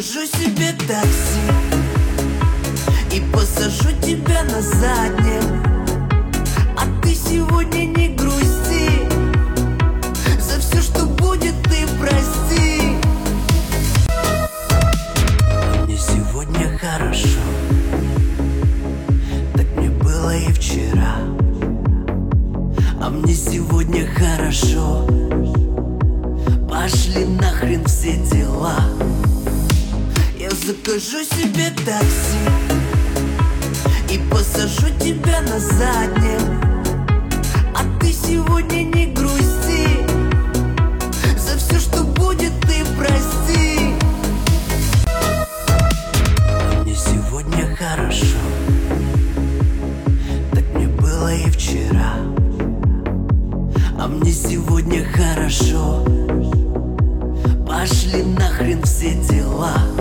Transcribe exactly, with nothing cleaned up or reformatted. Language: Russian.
закажу себе такси и посажу тебя на заднем. А ты сегодня не грусти, за все, что будет, ты прости. Мне сегодня хорошо, так мне было и вчера. А мне сегодня хорошо, пошли нахрен все дела. Я закажу себе такси и посажу тебя на заднем. А ты сегодня не грусти, за все, что будет, ты прости. Мне сегодня хорошо, так мне было и вчера. А мне сегодня хорошо, пошли нахрен все дела.